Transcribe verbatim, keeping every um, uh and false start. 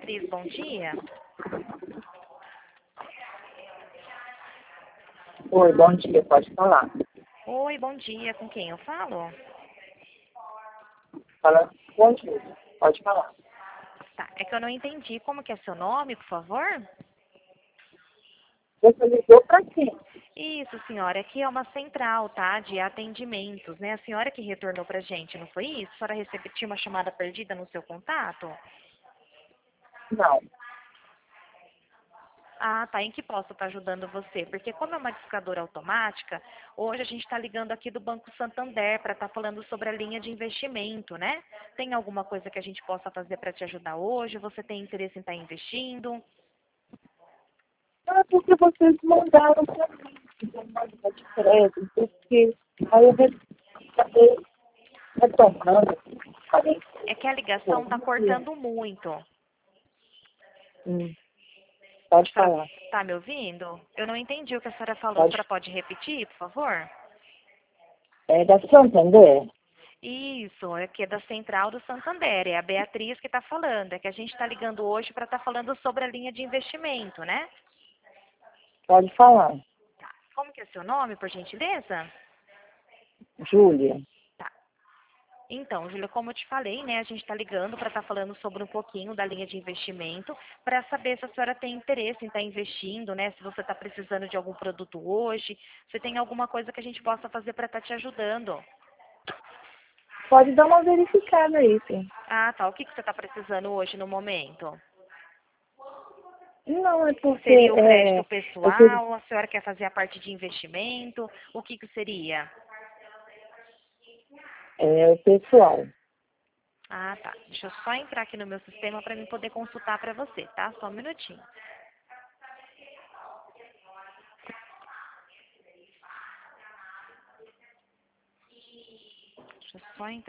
Beatriz, bom dia. Oi, bom dia, pode falar. Oi, bom dia. Com quem eu falo? Fala, bom dia, pode falar. Tá, é que eu não entendi. Como que é seu nome, por favor? Você ligou para quem? Isso, senhora. Aqui é uma central, tá? De atendimentos, né? A senhora que retornou pra gente, não foi isso? A senhora recebeu tinha uma chamada perdida no seu contato? Não. Ah, tá. Em que posso estar ajudando você? Porque como é uma discadora automática, hoje a gente está ligando aqui do Banco Santander para estar falando sobre a linha de investimento, né? Tem alguma coisa que a gente possa fazer para te ajudar hoje? Você tem interesse em estar investindo? Não é porque vocês mandaram para mim, que tem uma linha de crédito, porque aí eu acabei retornando, falei, É que a pô, ligação está não sei. cortando muito. Hum, pode A senhora falar, está me ouvindo? Eu não entendi o que a senhora falou. A pode. senhora pode repetir, por favor? É da Santander? Isso, é que é da Central do Santander. É a Beatriz que está falando. É que a gente está ligando hoje para estar falando sobre a linha de investimento, né? Pode falar. Como que é seu nome, por gentileza? Júlia, Tá. Então, Júlia, como eu te falei, né, a gente está ligando para estar falando sobre um pouquinho da linha de investimento, para saber se a senhora tem interesse em estar investindo, né, se você está precisando de algum produto hoje, se tem alguma coisa que a gente possa fazer para estar te ajudando. pode dar uma verificada aí, sim. Ah, tá. O que, que você está precisando hoje no momento? Não, é porque Seria o crédito é, eu queria, pessoal? A senhora quer fazer a parte de investimento? O que, que seria? é o pessoal. Ah, tá. Deixa eu só entrar aqui no meu sistema para mim poder consultar para você, tá? Só um minutinho. Deixa eu só entrar.